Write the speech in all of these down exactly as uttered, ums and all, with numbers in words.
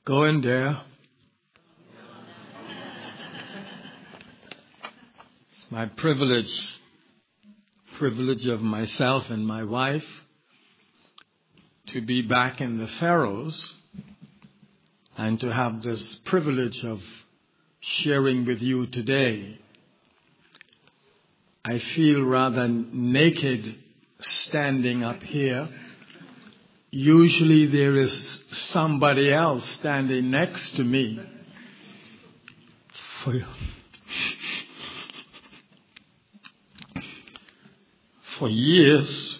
Go in there. It's my privilege, privilege of myself and my wife to be back in the Faroes and to have this privilege of sharing with you today. I feel rather naked standing up here. Usually there is somebody else standing next to me. For, for years,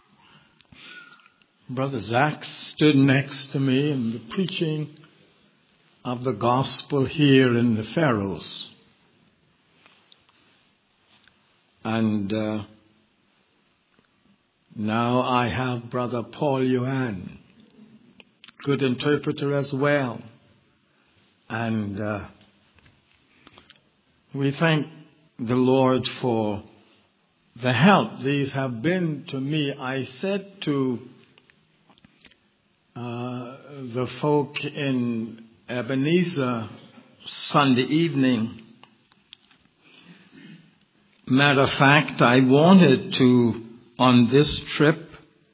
Brother Zach stood next to me in the preaching of the gospel here in the Faroes. And uh, now I have Brother Paul Johan, good interpreter as well. And uh, we thank the Lord for the help these have been to me. I said to uh, the folk in Ebenezer Sunday evening, matter of fact, I wanted to, on this trip,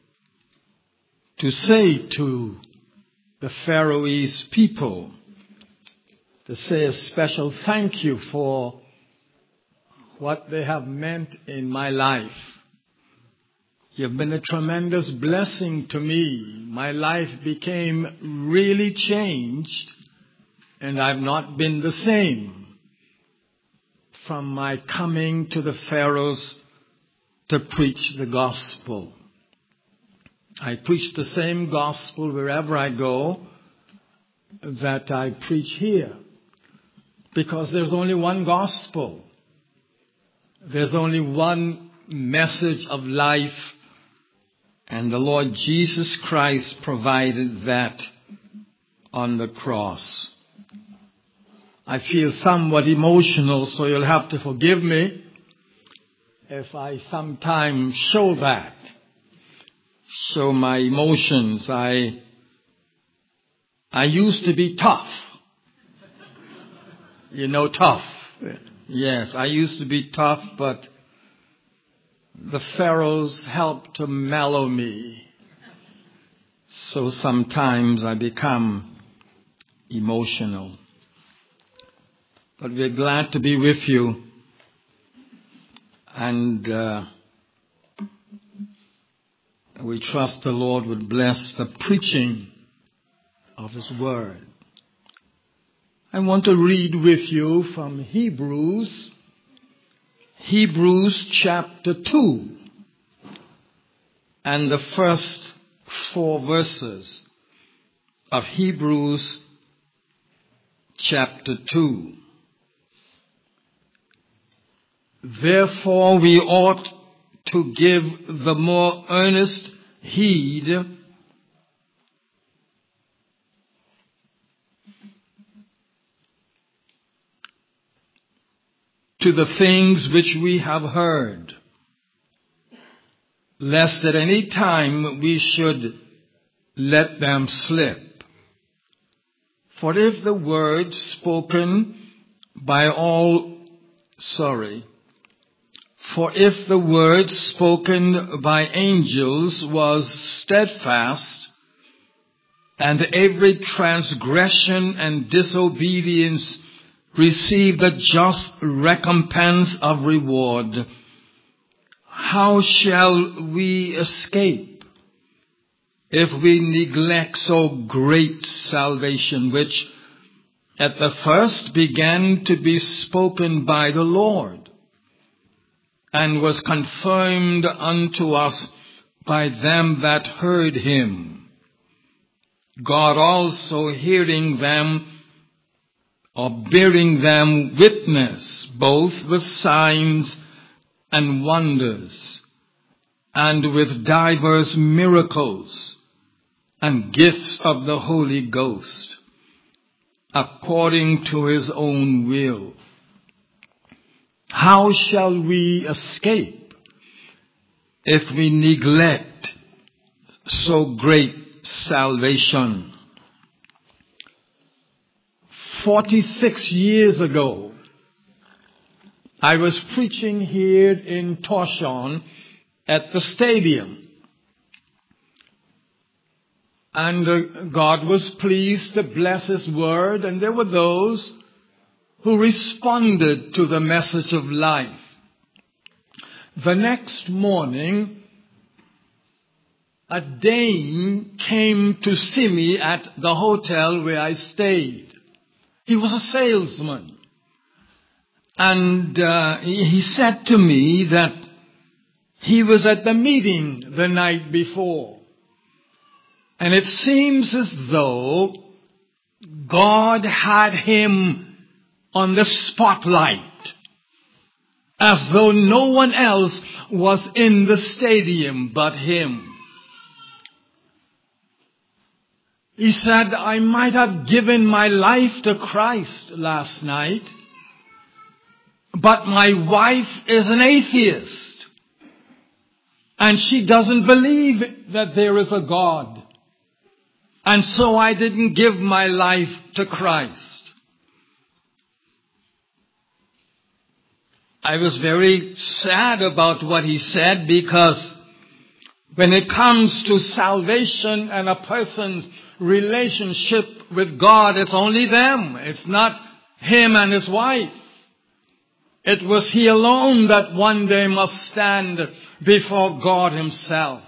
to say to the Faroese people, to say a special thank you for what they have meant in my life. You've been a tremendous blessing to me. My life became really changed, and I've not been the same from my coming to the Faroes to preach the gospel. I preach the same gospel wherever I go that I preach here, because there's only one gospel. There's only one message of life, and the Lord Jesus Christ provided that on the cross. I feel somewhat emotional, so you'll have to forgive me if I sometimes show that, show my emotions. I, I used to be tough. You know, tough. Yes, I used to be tough, but the Faroes helped to mellow me. So sometimes I become emotional. But we're glad to be with you. And uh, we trust the Lord would bless the preaching of His Word. I want to read with you from Hebrews, Hebrews chapter two, and the first four verses of Hebrews chapter two. Therefore we ought to give the more earnest heed to the things which we have heard, lest at any time we should let them slip. For if the word spoken by all, sorry, For if the word spoken by angels was steadfast, and every transgression and disobedience received a just recompense of reward, how shall we escape if we neglect so great salvation, which at the first began to be spoken by the Lord, and was confirmed unto us by them that heard him? God also hearing them, or bearing them witness, both with signs and wonders, and with divers miracles and gifts of the Holy Ghost, according to his own will. How shall we escape if we neglect so great salvation? forty-six years ago, I was preaching here in Toshon at the stadium. And uh, God was pleased to bless His word, and there were those who responded to the message of life. The next morning, a dame came to see me at the hotel where I stayed. He was a salesman. And uh, he, he said to me that he was at the meeting the night before. And it seems as though God had him on the spotlight, as though no one else was in the stadium but him. He said, I might have given my life to Christ last night, but my wife is an atheist, and she doesn't believe that there is a God. And so I didn't give my life to Christ. I was very sad about what he said, because when it comes to salvation and a person's relationship with God, it's only them. It's not him and his wife. It was he alone that one day must stand before God Himself.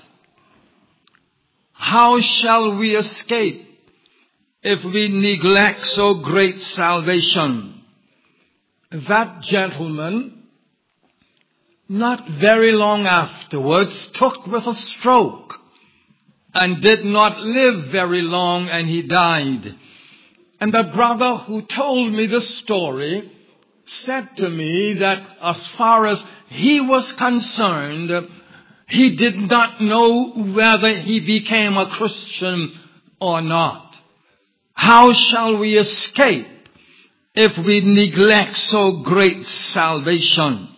How shall we escape if we neglect so great salvation? That gentleman, not very long afterwards, took with a stroke and did not live very long, and he died. And the brother who told me the story said to me that as far as he was concerned, he did not know whether he became a Christian or not. How shall we escape if we neglect so great salvation?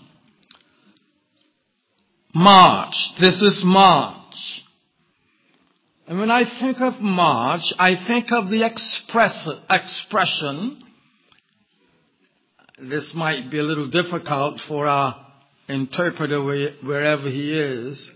March. This is March. And when I think of March, I think of the express, expression. This might be a little difficult for our interpreter wherever he is.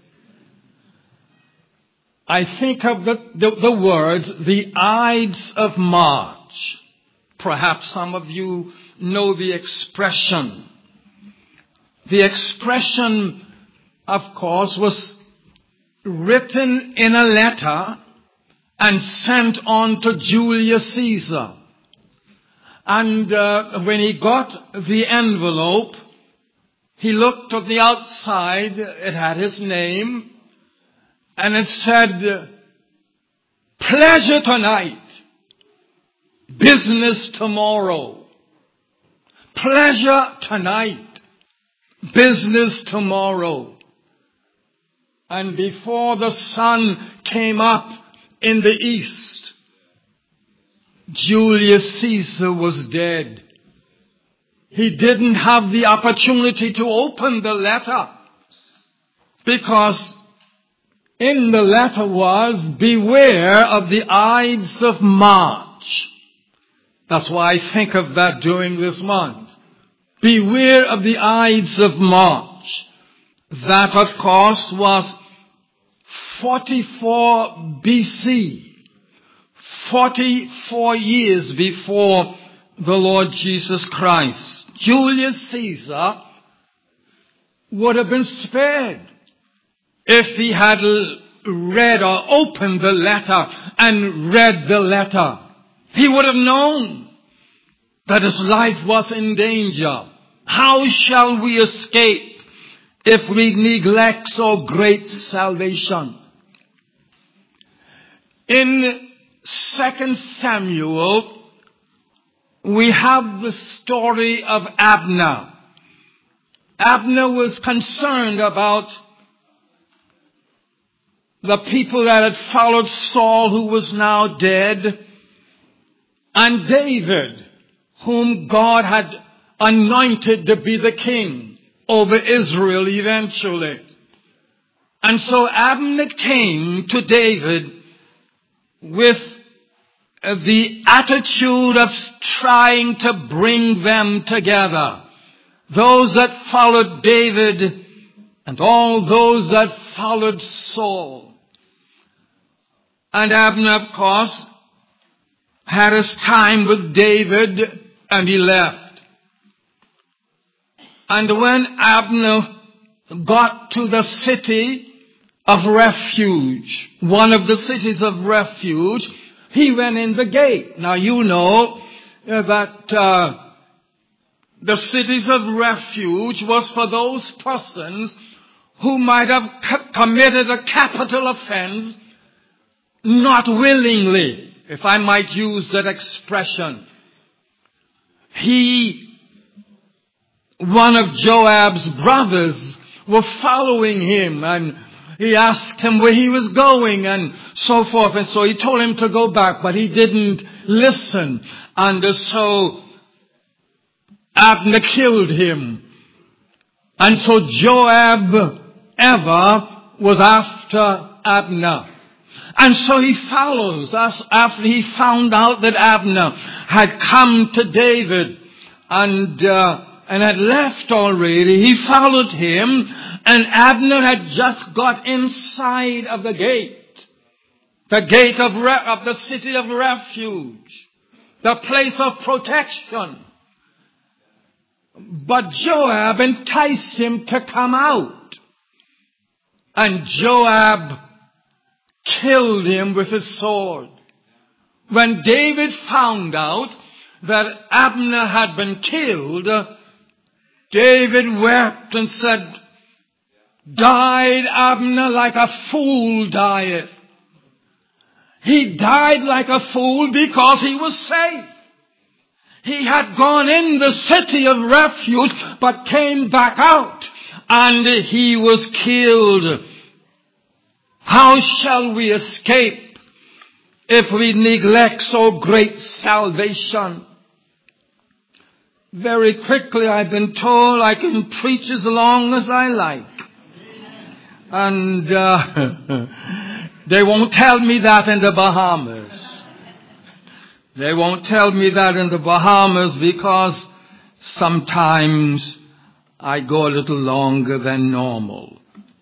I think of the, the, the words, the Ides of March. Perhaps some of you know the expression. The expression, of course, was written in a letter and sent on to Julius Caesar. And uh, when he got the envelope, he looked on the outside. It had his name, and it said, pleasure tonight, business tomorrow. Pleasure tonight, business tomorrow. And before the sun came up in the east, Julius Caesar was dead. He didn't have the opportunity to open the letter, because in the letter was, beware of the Ides of March. That's why I think of that during this month. Beware of the Ides of March. That, of course, was forty-four B C, forty-four years before the Lord Jesus Christ. Julius Caesar would have been spared if he had read or opened the letter and read the letter. He would have known that his life was in danger. How shall we escape if we neglect so great salvation? In Second Samuel, we have the story of Abner. Abner was concerned about the people that had followed Saul, who was now dead, and David, whom God had anointed to be the king over Israel eventually. And so Abner came to David with the attitude of trying to bring them together. Those that followed David and all those that followed Saul. And Abner, of course, had his time with David and he left. And when Abner got to the city of refuge, one of the cities of refuge, he went in the gate. Now you know that uh, the cities of refuge was for those persons who might have c- committed a capital offense not willingly, if I might use that expression. He, one of Joab's brothers, were following him, and he asked him where he was going and so forth. And so he told him to go back, but he didn't listen. And so Abner killed him. And so Joab ever was after Abner. And so he follows us after he found out that Abner had come to David and uh, and had left already. He followed him, and Abner had just got inside of the gate, the gate of, re- of the city of refuge, the place of protection. But Joab enticed him to come out, and Joab killed him with his sword. When David found out that Abner had been killed, David wept and said, "Died Abner like a fool dieth." He died like a fool because he was safe. He had gone in the city of refuge, but came back out, and he was killed. How shall we escape if we neglect so great salvation? Very quickly, I've been told I can preach as long as I like. And uh, they won't tell me that in the Bahamas. They won't tell me that in the Bahamas because sometimes I go a little longer than normal.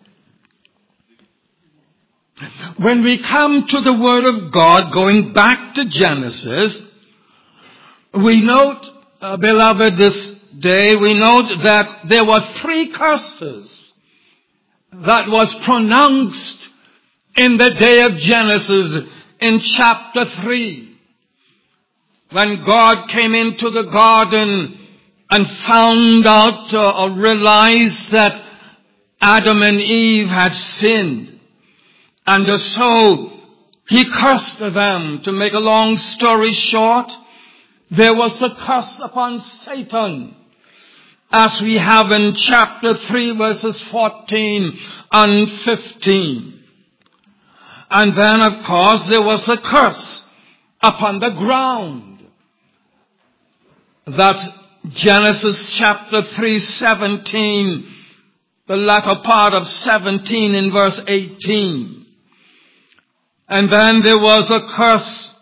When we come to the Word of God, going back to Genesis, we note, uh, beloved, this day, we note that there were three curses that was pronounced in the day of Genesis in chapter three. When God came into the garden and found out uh, or realized that Adam and Eve had sinned. And so he cursed them. To make a long story short, there was a curse upon Satan, as we have in chapter three, verses fourteen and fifteen. And then, of course, there was a curse upon the ground. That's Genesis chapter three, seventeen, the latter part of seventeen in verse eighteen. And then there was a curse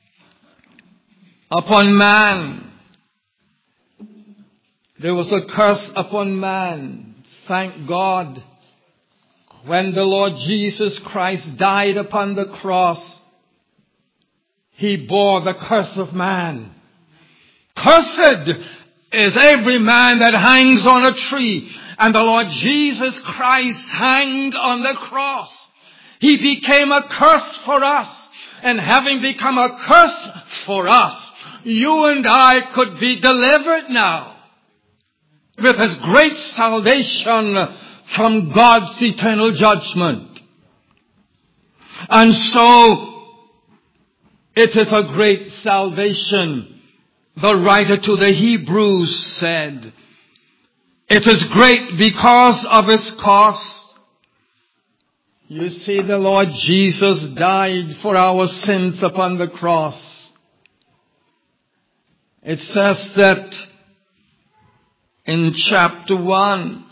upon man. There was a curse upon man. Thank God, when the Lord Jesus Christ died upon the cross, he bore the curse of man. Cursed is every man that hangs on a tree. And the Lord Jesus Christ hanged on the cross. He became a curse for us. And having become a curse for us, you and I could be delivered now with His great salvation from God's eternal judgment. And so, it is a great salvation. The writer to the Hebrews said, it is great because of its cost. You see, the Lord Jesus died for our sins upon the cross. It says that in chapter one,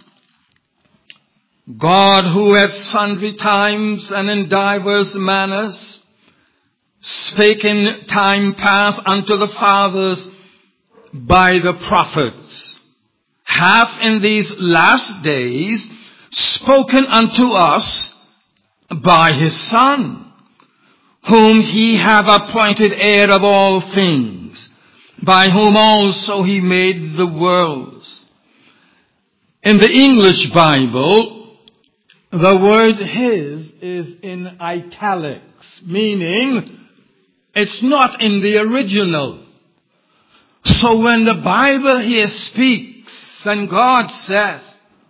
God, who at sundry times and in divers manners spake in time past unto the fathers by the prophets, hath in these last days spoken unto us by his Son, whom he hath appointed heir of all things, by whom also he made the worlds. In the English Bible, the word his is in italics, meaning it's not in the original. So when the Bible here speaks and God says,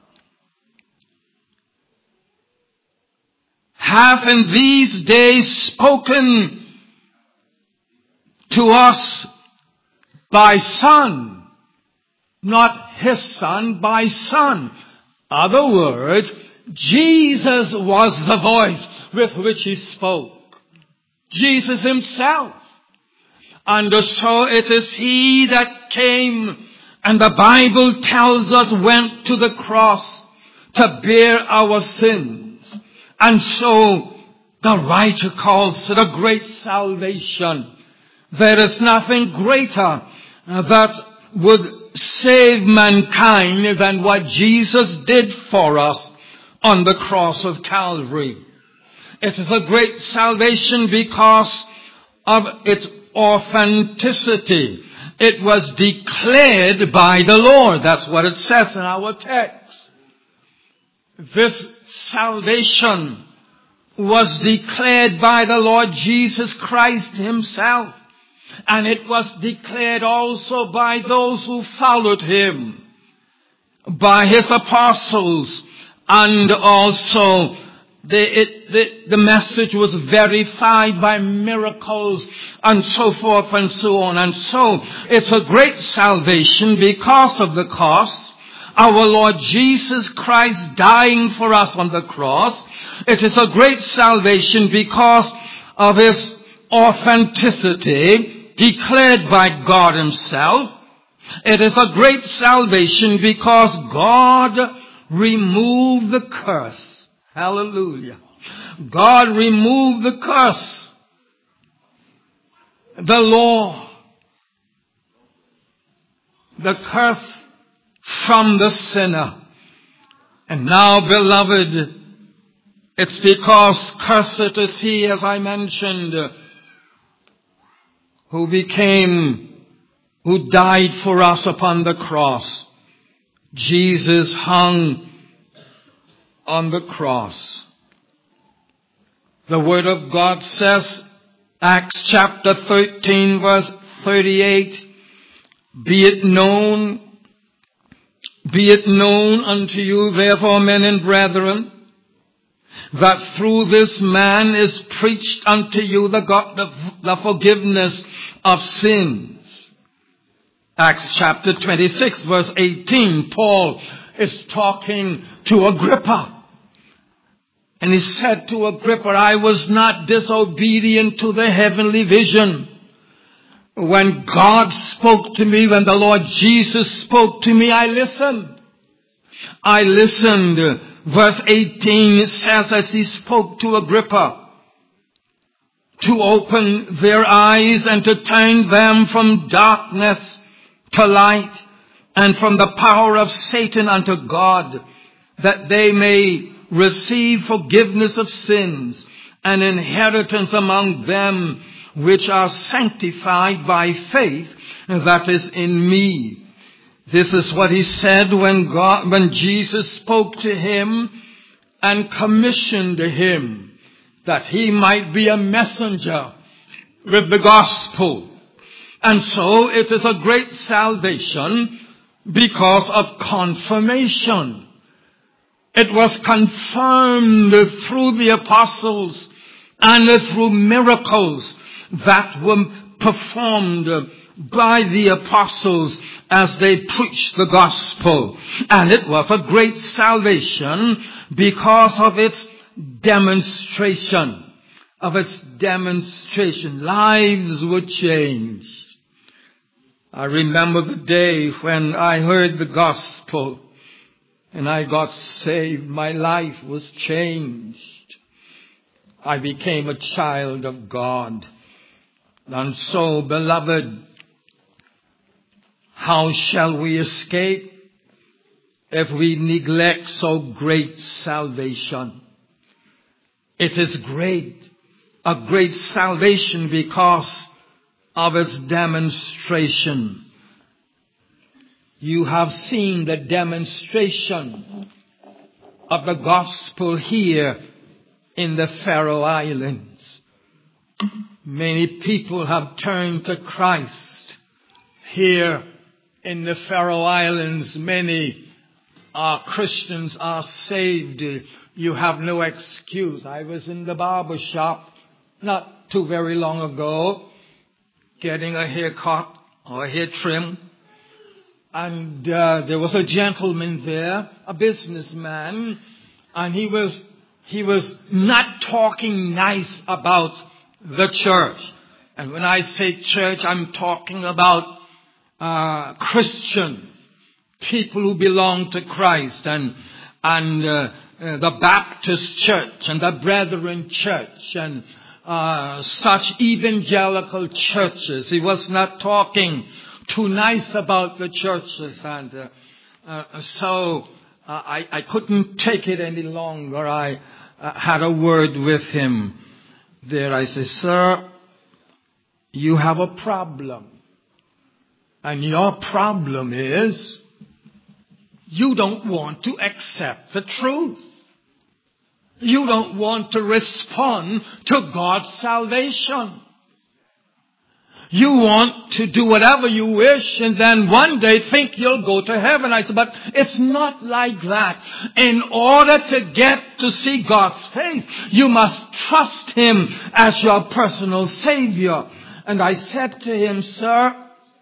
hath in these days spoken to us by Son, not his Son, by Son. Other words, Jesus was the voice with which he spoke. Jesus himself. And so it is he that came, and the Bible tells us went to the cross to bear our sins. And so the writer calls it a great salvation. There is nothing greater that would save mankind than what Jesus did for us on the cross of Calvary. It is a great salvation because of its authenticity. It was declared by the Lord. That's what it says in our text. This salvation was declared by the Lord Jesus Christ himself. And it was declared also by those who followed him, by his apostles, and also the, it, the, the message was verified by miracles and so forth and so on. And so it's a great salvation because of the cost. Our Lord Jesus Christ dying for us on the cross. It is a great salvation because of his authenticity declared by God himself. It is a great salvation because God removed the curse. Hallelujah. God removed the curse, the law, the curse from the sinner. And now, beloved, it's because cursed is he, as I mentioned, who became, who died for us upon the cross. Jesus hung on the cross. The Word of God says, Acts chapter thirteen, verse thirty-eight, Be it known, be it known unto you, therefore, men and brethren, that through this man is preached unto you the, God, the, the forgiveness of sins. Acts chapter twenty-six, verse eighteen, Paul is talking to Agrippa. And he said to Agrippa, I was not disobedient to the heavenly vision. When God spoke to me, when the Lord Jesus spoke to me, I listened. I listened. Verse eighteen says, as he spoke to Agrippa, to open their eyes and to turn them from darkness to light, and from the power of Satan unto God, that they may receive forgiveness of sins and inheritance among them which are sanctified by faith that is in me. This is what he said when God, when Jesus spoke to him and commissioned him that he might be a messenger with the gospel. And so it is a great salvation because of confirmation. It was confirmed through the apostles and through miracles that were performed by the apostles as they preached the gospel. And it was a great salvation because of its demonstration. Of its demonstration. Lives were changed. I remember the day when I heard the gospel and I got saved. My life was changed. I became a child of God. And so, beloved, how shall we escape if we neglect so great salvation? It is great, a great salvation because of its demonstration. You have seen the demonstration of the gospel here in the Faroe Islands. Many people have turned to Christ here in the Faroe Islands. Many uh, Christians are saved. You have no excuse. I was in the barber shop not too very long ago, getting a haircut or a hair trim. And uh, there was a gentleman there, a businessman, and he was he was not talking nice about the church. And when I say church, I'm talking about uh, Christians, people who belong to Christ, and and uh, uh, the Baptist church and the Brethren church and uh, such evangelical churches. He was not talking too nice about the churches, and uh, uh, so uh, I, I couldn't take it any longer. I uh, had a word with him there. I said, sir, you have a problem. And your problem is you don't want to accept the truth. You don't want to respond to God's salvation. You want to do whatever you wish and then one day think you'll go to heaven. I said, but it's not like that. In order to get to see God's face, you must trust Him as your personal Savior. And I said to him, sir,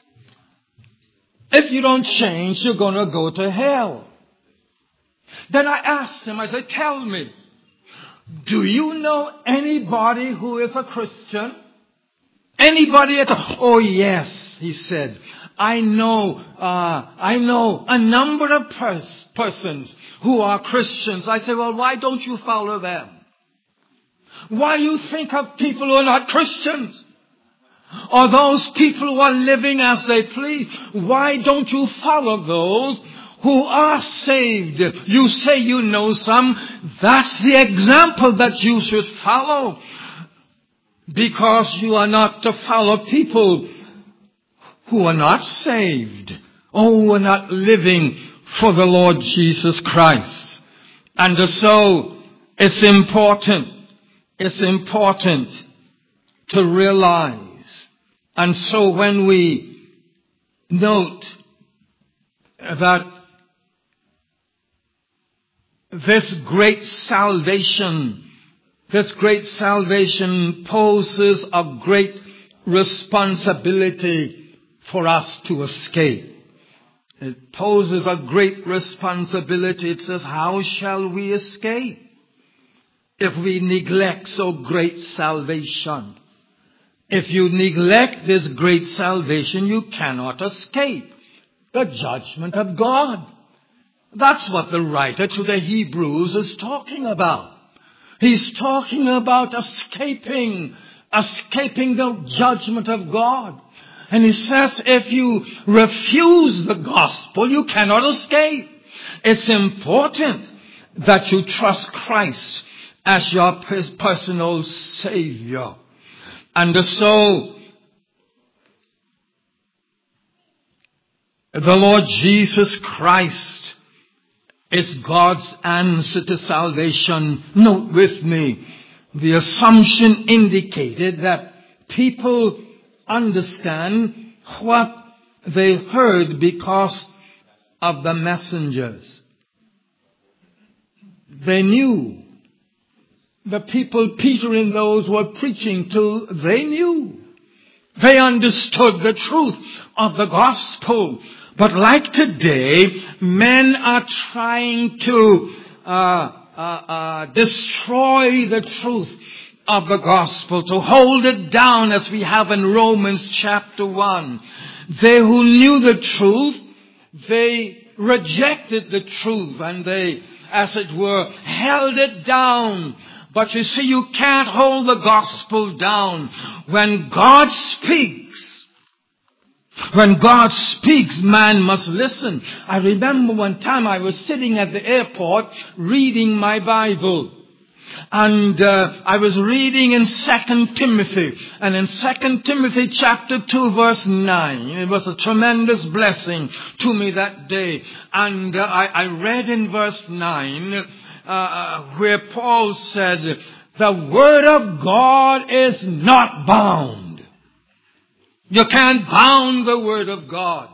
if you don't change, you're going to go to hell. Then I asked him, I said, tell me, do you know anybody who is a Christian? Anybody at all? Oh, yes, he said. I know, uh, I know a number of pers- persons who are Christians. I said, well, why don't you follow them? Why you think of people who are not Christians? Or those people who are living as they please? Why don't you follow those who are saved? You say you know some. That's the example that you should follow. Because you are not to follow people who are not saved, or who are not living for the Lord Jesus Christ. And so it's important, it's important to realize. And so when we note that this great salvation This great salvation poses a great responsibility for us to escape. It poses a great responsibility. It says, how shall we escape if we neglect so great salvation? If you neglect this great salvation, you cannot escape the judgment of God. That's what the writer to the Hebrews is talking about. He's talking about escaping, escaping the judgment of God. And he says, if you refuse the gospel, you cannot escape. It's important that you trust Christ as your personal Savior. And so, the Lord Jesus Christ is God's answer to salvation. Note with me, the assumption indicated that people understand what they heard because of the messengers. They knew. The people Peter and those were preaching to, they knew. They understood the truth of the gospel. But like today, men are trying to uh, uh, uh, destroy the truth of the gospel, to hold it down as we have in Romans chapter one. They who knew the truth, they rejected the truth and they, as it were, held it down. But you see, you can't hold the gospel down. When God speaks, when God speaks, man must listen. I remember one time I was sitting at the airport reading my Bible. And uh, I was reading in Second Timothy. And in Second Timothy chapter two verse nine, it was a tremendous blessing to me that day. And uh, I, I read in verse nine uh, where Paul said, the word of God is not bound. You can't bound the word of God.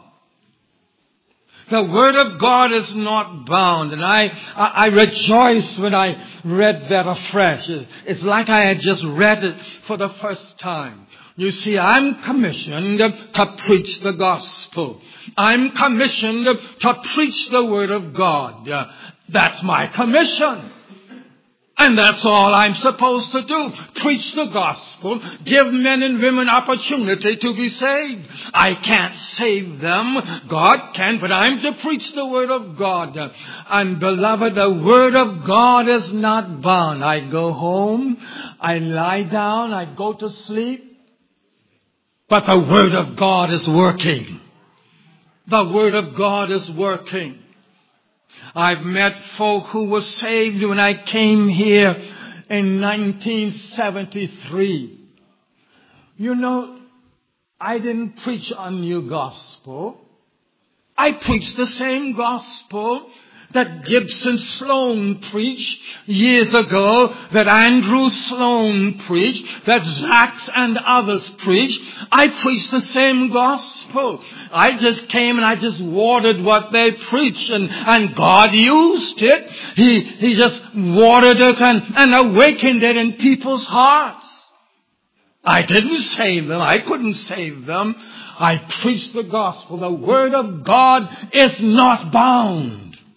The word of God is not bound. And I, I, I rejoiced when I read that afresh. It's, it's like I had just read it for the first time. You see, I'm commissioned to preach the gospel. I'm commissioned to preach the word of God. That's my commission. And that's all I'm supposed to do. Preach the gospel. Give men and women opportunity to be saved. I can't save them. God can, but I'm to preach the word of God. And beloved, the word of God is not bound. I go home. I lie down. I go to sleep. But the word of God is working. The word of God is working. I've met folk who were saved when I came here in nineteen seventy-three. You know, I didn't preach a new gospel. I preached the same gospel that Gibson Sloan preached years ago, that Andrew Sloan preached, that Zachs and others preached. I preached the same gospel. I just came and I just watered what they preached, and, and God used it. He, he just watered it and, and awakened it in people's hearts. I didn't save them. I couldn't save them. I preached the gospel. The word of God is not bound.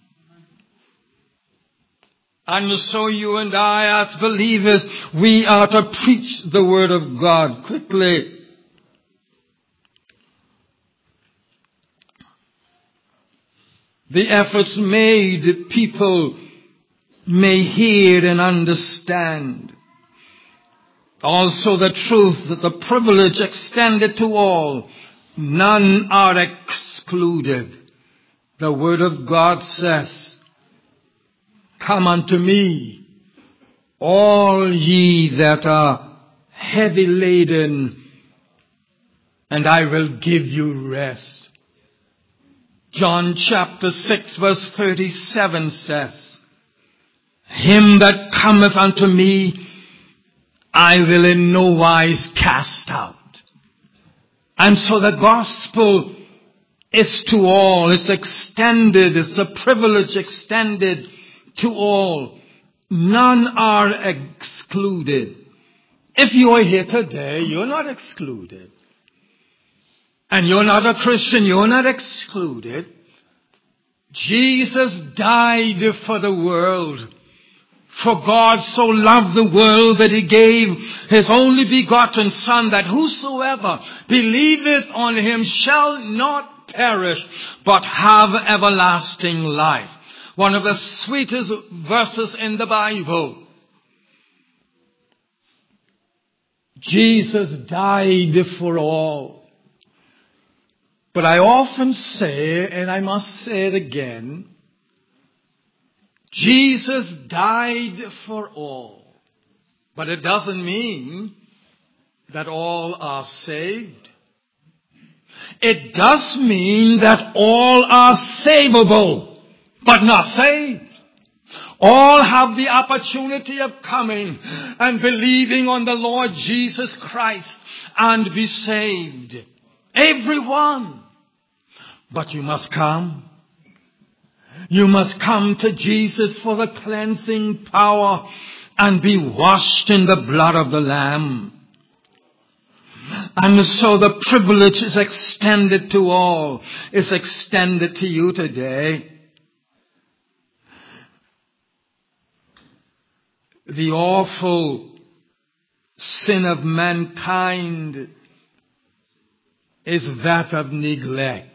And so you and I, as believers, we are to preach the word of God quickly. The efforts made, people may hear and understand. Also the truth that the privilege extended to all, none are excluded. The word of God says, come unto me, all ye that are heavy laden, and I will give you rest. John chapter six verse thirty-seven says, him that cometh unto me, I will in no wise cast out. And so the gospel is to all. It's extended. It's a privilege extended to all. None are excluded. If you are here today, you're not excluded. And you're not a Christian, you're not excluded. Jesus died for the world. For God so loved the world that he gave his only begotten Son, that whosoever believeth on him shall not perish, but have everlasting life. One of the sweetest verses in the Bible. Jesus died for all. But I often say, and I must say it again, Jesus died for all. But it doesn't mean that all are saved. It does mean that all are savable, but not saved. All have the opportunity of coming and believing on the Lord Jesus Christ and be saved. Everyone. But you must come. You must come to Jesus for the cleansing power and be washed in the blood of the Lamb. And so the privilege is extended to all. It's extended to you today. The awful sin of mankind is that of neglect.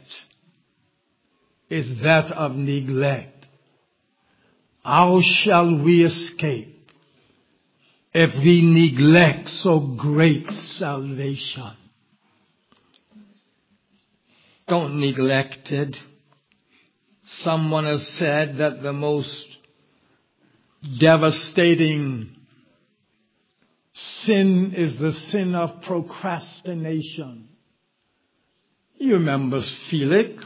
Is that of neglect. How shall we escape if we neglect so great salvation. Don't neglect it. Someone has said that the most devastating sin is the sin of procrastination. You remember Felix?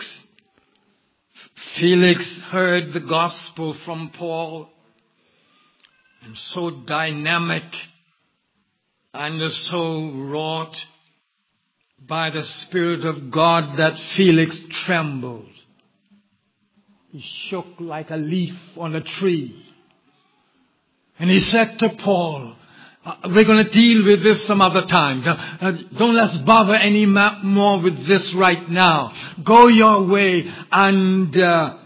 Felix heard the gospel from Paul, and so dynamic and so wrought by the Spirit of God that Felix trembled. He shook like a leaf on a tree. And he said to Paul, uh, we're going to deal with this some other time. Uh, don't let's bother any ma- more with this right now. Go your way, and uh,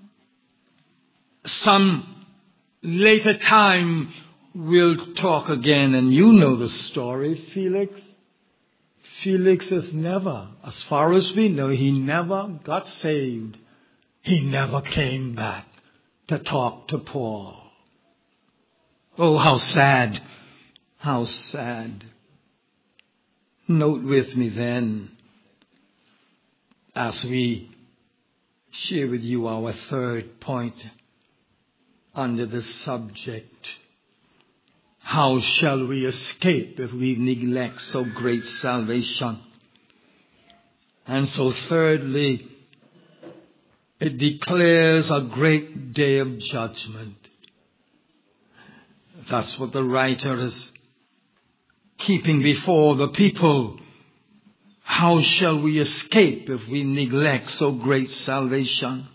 some later time we'll talk again. And you know the story, Felix. Felix is never, as far as we know, he never got saved. He never came back to talk to Paul. Oh, how sad. How sad. Note with me then, as we share with you our third point under this subject. How shall we escape if we neglect so great salvation? And so thirdly, it declares a great day of judgment. That's what the writer is keeping before the people. How shall we escape if we neglect so great salvation?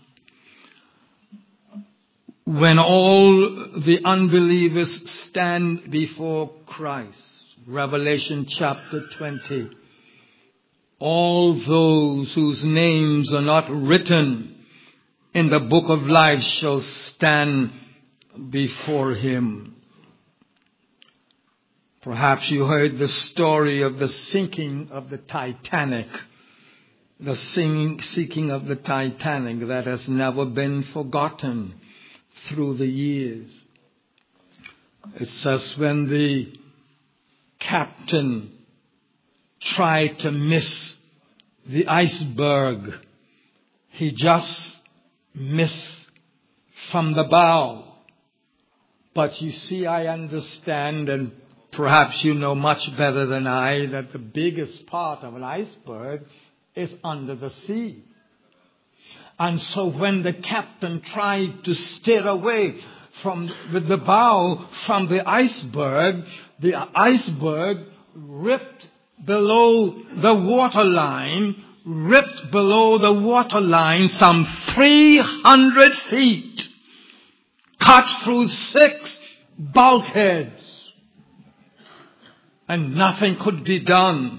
When all the unbelievers stand before Christ, Revelation chapter twenty, all those whose names are not written in the book of life shall stand before him. Perhaps you heard the story of the sinking of the Titanic. The singing, sinking of the Titanic that has never been forgotten through the years. It says when the captain tried to miss the iceberg, he just missed from the bow. But you see, I understand, and perhaps you know much better than I, that the biggest part of an iceberg is under the sea. And so when the captain tried to steer away from with the bow from the iceberg, the iceberg ripped below the waterline, ripped below the waterline some three hundred feet, cut through six bulkheads, and nothing could be done.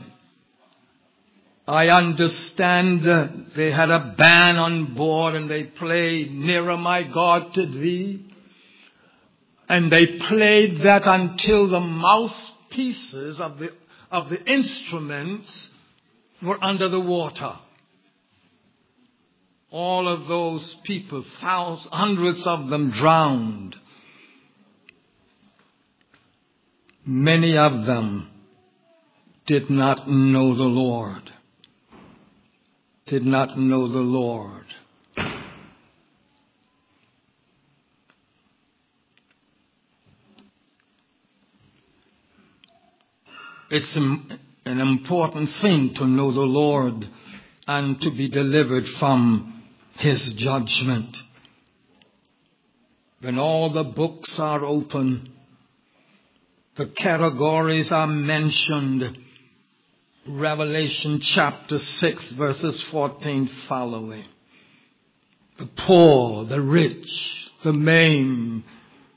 I understand uh, they had a band on board and they played Nearer My God to Thee. And they played that until the mouthpieces of the, of the instruments were under the water. All of those people, thousands, hundreds of them drowned. Many of them did not know the Lord. Did not know the Lord. It's an important thing to know the Lord and to be delivered from His judgment. When all the books are open, the categories are mentioned. Revelation chapter six, verses fourteen following. The poor, the rich, the maimed,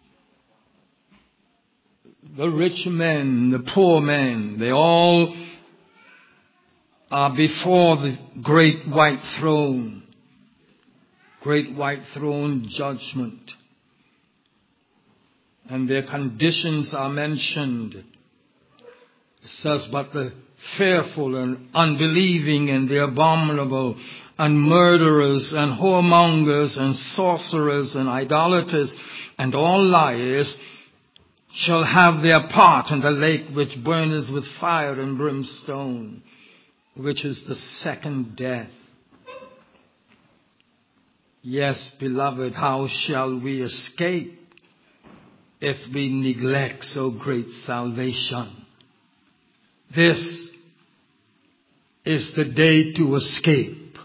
the rich men, the poor men, they all are before the great white throne. Great white throne judgment. And their conditions are mentioned. It says, but the fearful and unbelieving and the abominable and murderers and whoremongers and sorcerers and idolaters and all liars shall have their part in the lake which burneth with fire and brimstone, which is the second death. Yes, beloved, how shall we escape if we neglect so great salvation? This is the day to escape.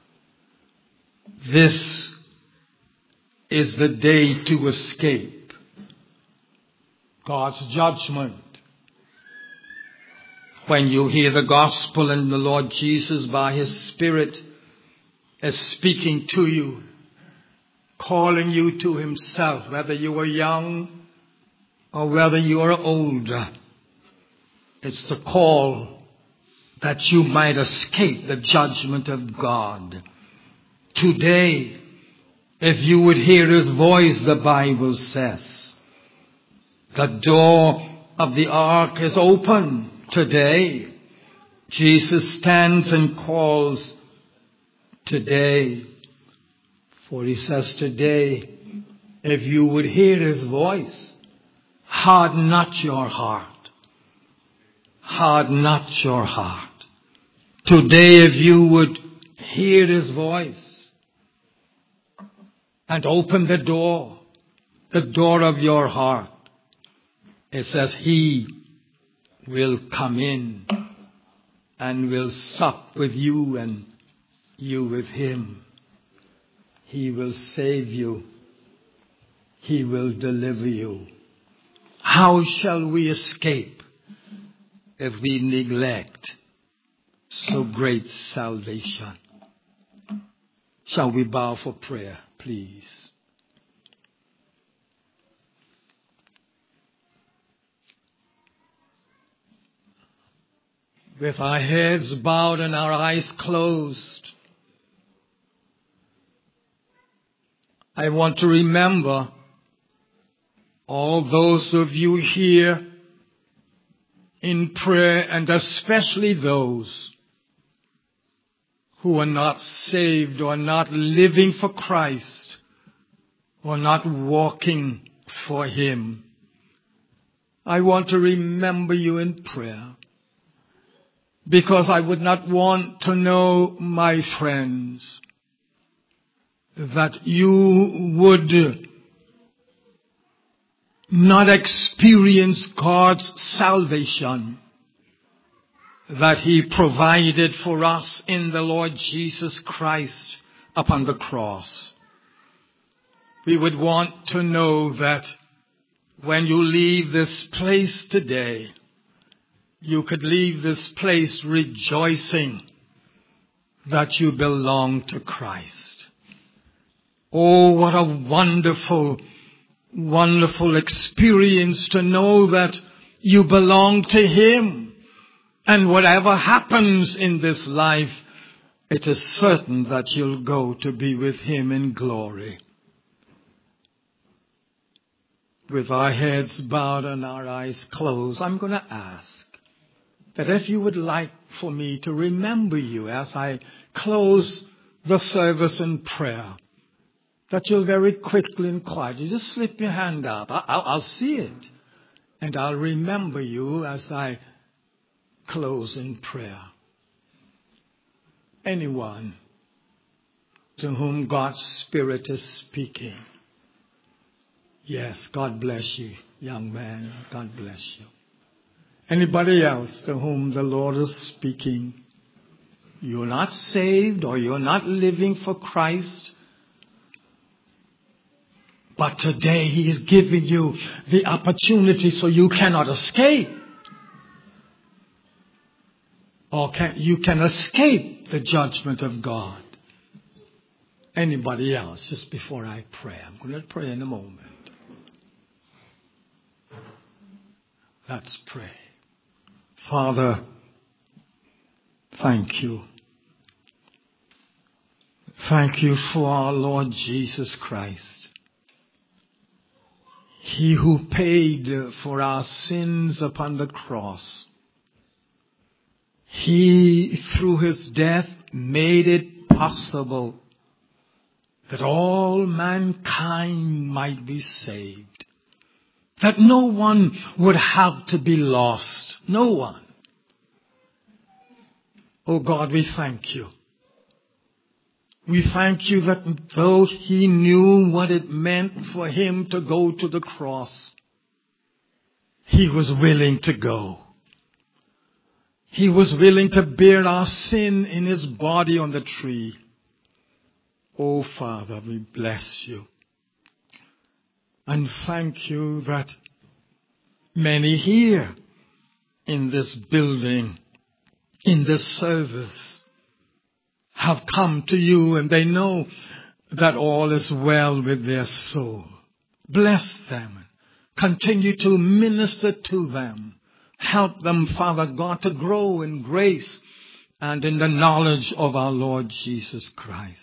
This is the day to escape God's judgment. When you hear the gospel and the Lord Jesus by His Spirit is speaking to you, calling you to Himself, whether you are young or whether you are older, it's the call that you might escape the judgment of God. Today, if you would hear His voice, the Bible says, the door of the ark is open today. Jesus stands and calls today. For He says today, if you would hear His voice, harden not your heart. Harden not your heart. Today, if you would hear His voice and open the door, the door of your heart, it says He will come in and will sup with you and you with Him. He will save you. He will deliver you. How shall we escape if we neglect so great salvation? Shall we bow for prayer, please? With our heads bowed and our eyes closed, I want to remember all those of you here in prayer, and especially those who are not saved or not living for Christ or not walking for Him. I want to remember you in prayer, because I would not want to know, my friends, that you would not experience God's salvation that He provided for us in the Lord Jesus Christ upon the cross. We would want to know that when you leave this place today, you could leave this place rejoicing that you belong to Christ. Oh, what a wonderful, wonderful experience to know that you belong to Him. And whatever happens in this life, it is certain that you'll go to be with Him in glory. With our heads bowed and our eyes closed, I'm going to ask that if you would like for me to remember you as I close the service in prayer, that you'll very quickly and quietly just slip your hand up. I'll, I'll see it. And I'll remember you as I close in prayer. Anyone to whom God's Spirit is speaking. Yes, God bless you, young man. God bless you. Anybody else to whom the Lord is speaking? You're not saved or you're not living for Christ. But today He is giving you the opportunity so you cannot escape. Or can, you can escape the judgment of God. Anybody else, just before I pray? I'm going to pray in a moment. Let's pray. Father, thank you. Thank you for our Lord Jesus Christ. He who paid for our sins upon the cross. He, through His death, made it possible that all mankind might be saved. that no one would have to be lost. No one. Oh God, we thank you. We thank you that though he knew what it meant for him to go to the cross, he was willing to go. He was willing to bear our sin in his body on the tree. Oh Father, we bless you. And thank you that many here in this building, in this service, have come to you and they know that all is well with their soul. Bless them. Continue to minister to them. Help them, Father God, to grow in grace and in the knowledge of our Lord Jesus Christ.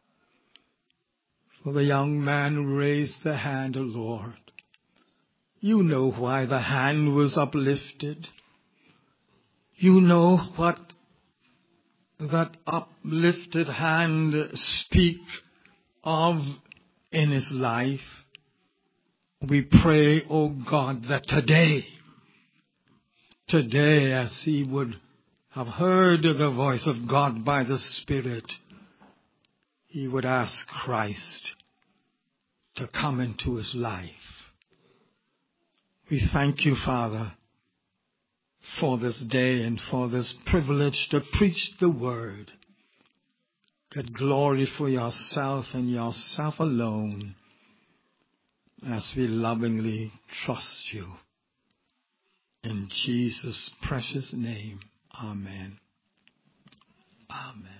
For the young man who raised the hand, O Lord, you know why the hand was uplifted. You know what that uplifted hand speak of in his life. We pray, O God, that today, today as he would have heard the voice of God by the Spirit, he would ask Christ to come into his life. We thank you, Father, for this day and for this privilege to preach the word. Get glory for yourself and yourself alone as we lovingly trust you. In Jesus' precious name, amen. Amen.